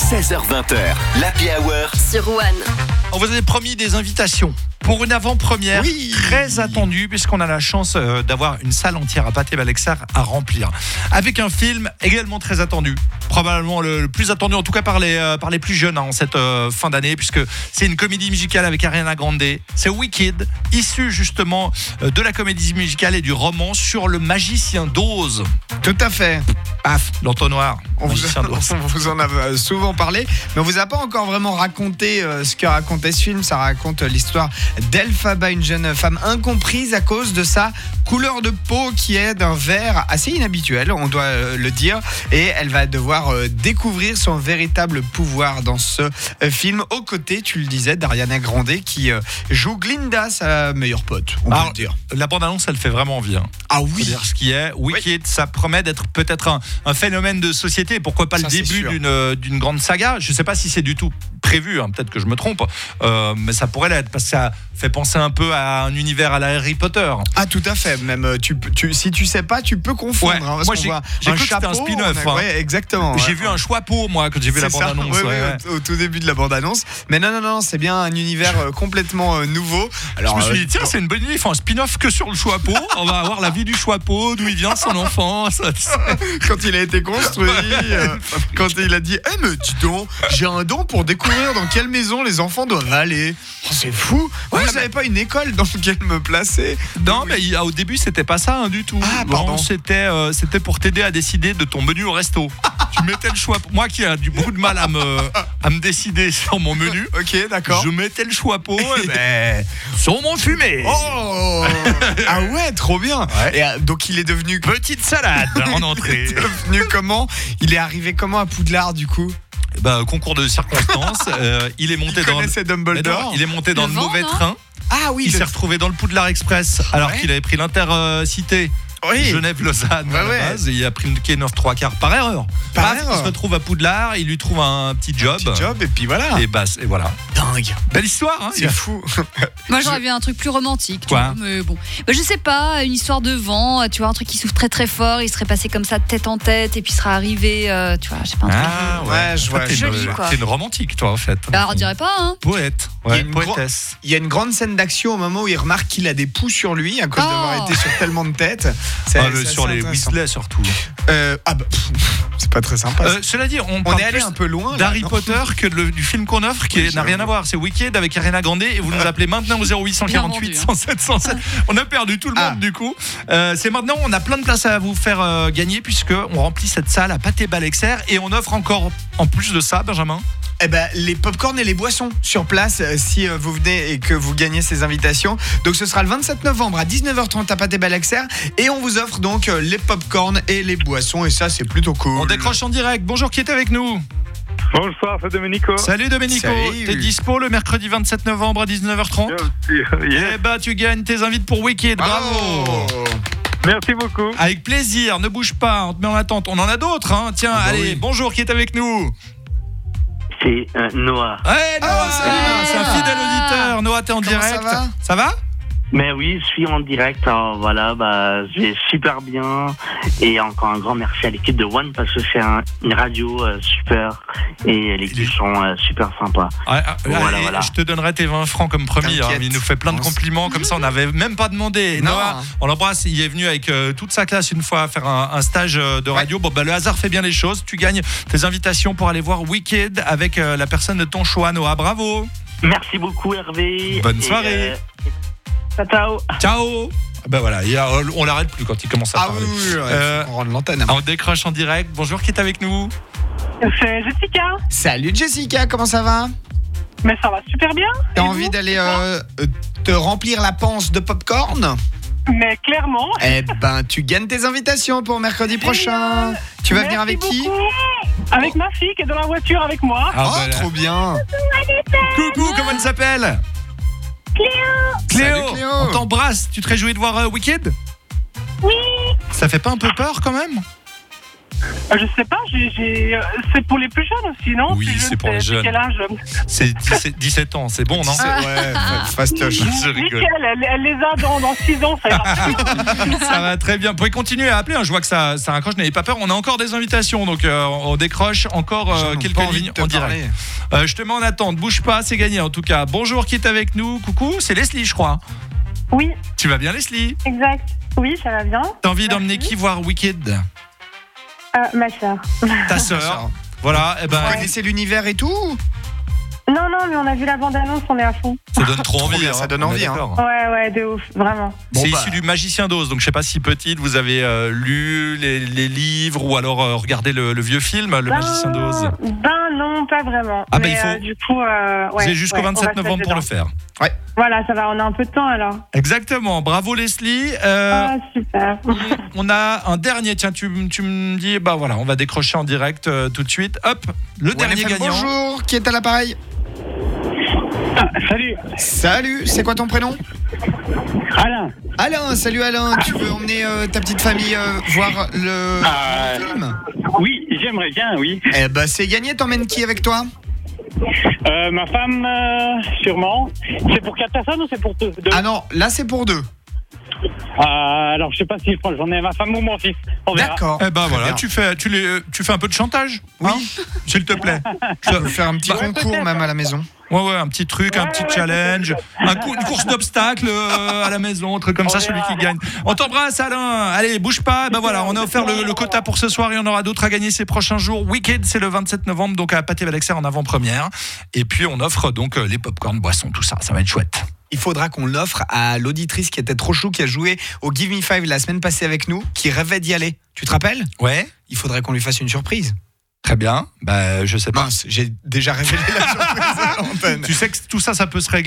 16h20h, l'Happy Hour sur One. On vous avait promis des invitations pour une avant-première très attendue, puisqu'on a la chance d'avoir une salle entière à Pathé-Balexer à remplir. Avec un film également très attendu, probablement le plus attendu en tout cas par les plus jeunes en cette fin d'année, puisque c'est une comédie musicale avec Ariana Grande. C'est Wicked, issu justement de la comédie musicale et du roman sur le magicien d'Oz. Tout à fait. Paf, l'entonnoir. On vous en a souvent parlé, mais on vous a pas encore vraiment raconté ce que racontait ce film. Ça raconte l'histoire d'Elphaba, une jeune femme incomprise à cause de sa couleur de peau qui est d'un vert assez inhabituel, on doit le dire, et elle va devoir découvrir son véritable pouvoir dans ce film, aux côtés, tu le disais, d'Ariana Grande qui joue Glinda, sa meilleure pote, on peut le dire. La bande-annonce, elle fait vraiment envie. Ah oui. C'est-à-dire ce qui est Wicked, ça promet d'être peut-être un phénomène de société, et pourquoi pas le début d'une grande saga. Je ne sais pas si c'est du tout prévu, peut-être que je me trompe, mais ça pourrait l'être, parce que ça fait penser un peu à un univers à la Harry Potter. Ah, tout à fait. Même si tu sais pas, tu peux confondre. Ouais. Moi, j'ai cru que c'était un spin-off. Ouais, exactement. J'ai vu un chapeau, moi, quand j'ai vu la bande-annonce. Au tout début de la bande-annonce. Mais non, c'est bien un univers complètement nouveau. Alors, je me suis dit, tiens, c'est une bonne idée. Ils font un spin-off que sur le chapeau. On va avoir la vie du chapeau, d'où il vient, son enfant. Quand il a été construit, quand il a dit, mais dis donc, j'ai un don pour découvrir dans quelle maison les enfants doivent aller. Oh, c'est fou. Vous n'avez pas une école dans laquelle me placer? Non, mais au début, c'était pas ça du tout. Ah, pardon. Bon, c'était pour t'aider à décider de ton menu au resto. Tu mettais le choix. Moi qui ai beaucoup de mal à me décider sur mon menu. Ok, d'accord. Je mettais le choix-peau saumon fumé. Oh. Ah ouais, trop bien. Ouais. Et donc il est devenu petite salade en entrée. Il est devenu comment? Il est arrivé comment à Poudlard du coup? Concours de circonstances. Il est monté Dumbledore. Il est monté dans le mauvais train. Ah oui. Il s'est retrouvé dans le Poudlard Express alors qu'il avait pris l'Intercité. Genève-Lausanne à la base, et il a pris le quai 9-3/4 par erreur. Il se retrouve à Poudlard, il lui trouve un petit job. Et puis voilà. Et voilà. Dingue. Belle histoire, c'est fou. Moi j'aurais vu un truc plus romantique. Quoi? Mais bon. Je sais pas, une histoire de vent, tu vois, un truc qui souffle très très fort, il serait passé comme ça de tête en tête et puis il serait arrivé, tu vois, je sais pas. Je vois. Joli, quoi. T'es une romantique, toi, en fait. On dirait pas, Poète. Ouais, poétesse. Il y a une grande scène d'action au moment où il remarque qu'il a des poux sur lui à cause d'avoir été sur tellement de têtes. Sur les Weasley surtout. C'est pas très sympa. Cela dit, on est allé un peu loin d'Harry Potter que du film qu'on offre qui n'a rien à voir. C'est Wicked avec Ariana Grande et vous nous appelez maintenant au 0848 107 107. On a perdu tout le monde du coup. C'est maintenant, on a plein de places à vous faire gagner puisque on remplit cette salle à Pathé-Balexer et on offre encore en plus de ça, Benjamin. Les pop-corn et les boissons sur place si vous venez et que vous gagnez ces invitations. Donc ce sera le 27 novembre à 19h30 à Pathé-Balexer et on vous offre donc les pop-corn et les boissons et ça c'est plutôt cool. On décroche en direct. Bonjour, qui est avec nous? Bonsoir, c'est Domenico. Salut Domenico. T'es dispo le mercredi 27 novembre à 19h30? Tu gagnes tes invites pour Wicked. Bravo. Merci beaucoup. Avec plaisir, ne bouge pas, on te met en attente. On en a d'autres, hein. Tiens, allez, bonjour, qui est avec nous? C'est Noah. Ouais, Noah, c'est un fidèle auditeur. Noah, t'es en direct. Ça va? Mais oui, je suis en direct. Alors voilà, je vais super bien. Et encore un grand merci à l'équipe de One parce que c'est une radio super et l'équipe sont super sympas. Voilà. Je te donnerai tes 20 francs comme promis. Il nous fait plein de compliments comme ça. On n'avait même pas demandé. Noah, on l'embrasse. Il est venu avec toute sa classe une fois faire un stage de radio. Le hasard fait bien les choses. Tu gagnes tes invitations pour aller voir Wicked avec la personne de ton choix, Noah. Bravo. Merci beaucoup, Hervé. Bonne soirée. Ciao. Voilà, on l'arrête plus quand il commence à parler. On rend l'antenne. On décroche en direct. Bonjour, qui est avec nous? C'est Jessica. Salut Jessica, comment ça va? Mais ça va super bien. T'as envie d'aller te remplir la panse de popcorn? Mais clairement. Tu gagnes tes invitations pour mercredi prochain. Tu vas venir avec qui? Avec ma fille qui est dans la voiture avec moi. Trop bien. Coucou, comment elle s'appelle? Cléo. On t'embrasse. Tu te réjouis de voir Wicked? Oui. Ça fait pas un peu peur quand même? Je sais pas, c'est pour les plus jeunes aussi, non? Oui, Plus c'est jeunes, pour les jeunes. Quel âge? C'est 17 ans, c'est bon, non? Ouais, fastoche. Je rigole. Nickel, elle les a dans 6 ans, ça ira très bien. Ça va très bien. Vous pouvez continuer à appeler, hein. Je vois que ça raccroche, n'ayez pas peur. On a encore des invitations, donc on décroche encore quelques lignes en direct. Je te mets en attente, bouge pas, c'est gagné en tout cas. Bonjour, qui est avec nous? Coucou, c'est Leslie, je crois. Oui, Tu vas bien, Leslie? exact. Oui, ça va bien. T'as envie Merci. d'emmener qui voir Wicked? Ma sœur. Ta sœur. Voilà, et ben, Vous connaissez l'univers et tout? Non, mais on a vu la bande-annonce, on est à fond. ça donne trop envie. bien, ça donne on est envie, hein. d'accord. Ouais, de ouf, vraiment. C'est Bon, issu du Magicien d'Oz, donc je sais pas si petite vous avez lu les livres ou alors regardé le vieux film, le Magicien d'Oz. Non, pas vraiment. Ah, bah, mais, il faut- du coup, Vous avez jusqu'au on va 27 se novembre mettre pour le dedans. faire. Voilà, ça va, on a un peu de temps alors. Exactement, bravo Leslie. Super. On a un dernier, tiens, tu me dis, bah voilà, on va décrocher en direct tout de suite. Hop, le dernier OneFM, gagnant. bonjour, qui est à l'appareil? Salut, Salut, c'est quoi ton prénom? Alain. Alain, salut Alain, tu veux emmener ta petite famille voir le film? Oui, j'aimerais bien, oui. Eh ben c'est gagné, t'emmènes qui avec toi? Ma femme, sûrement. C'est pour 4 personnes ou c'est pour 2? Ah non, là c'est pour 2. Alors, je sais pas si j'en ai ma femme ou mon fils. On verra. D'accord. Eh ben Très voilà, bien. tu fais un peu de chantage, Oui. hein, s'il te plaît. Tu peux faire un petit Bah, concours même à la maison. Ouais, un petit truc, un petit challenge, une course d'obstacles à la maison, un truc comme ça, celui qui gagne. On t'embrasse Alain, allez, bouge pas, ben voilà, on a offert le quota pour ce soir, il y en aura d'autres à gagner ces prochains jours. Wicked, c'est le 27 novembre, donc à Pathé Valexer en avant-première. Et puis on offre donc les pop-corn, boissons, tout ça, ça va être chouette. Il faudra qu'on l'offre à l'auditrice qui était trop chou, qui a joué au Give Me 5 la semaine passée avec nous, qui rêvait d'y aller. Tu te rappelles? Ouais, Il faudrait qu'on lui fasse une surprise. très bien, je sais pas. Mince, j'ai déjà révélé la surprise à l'antenne. Tu sais que tout ça, ça peut se régler.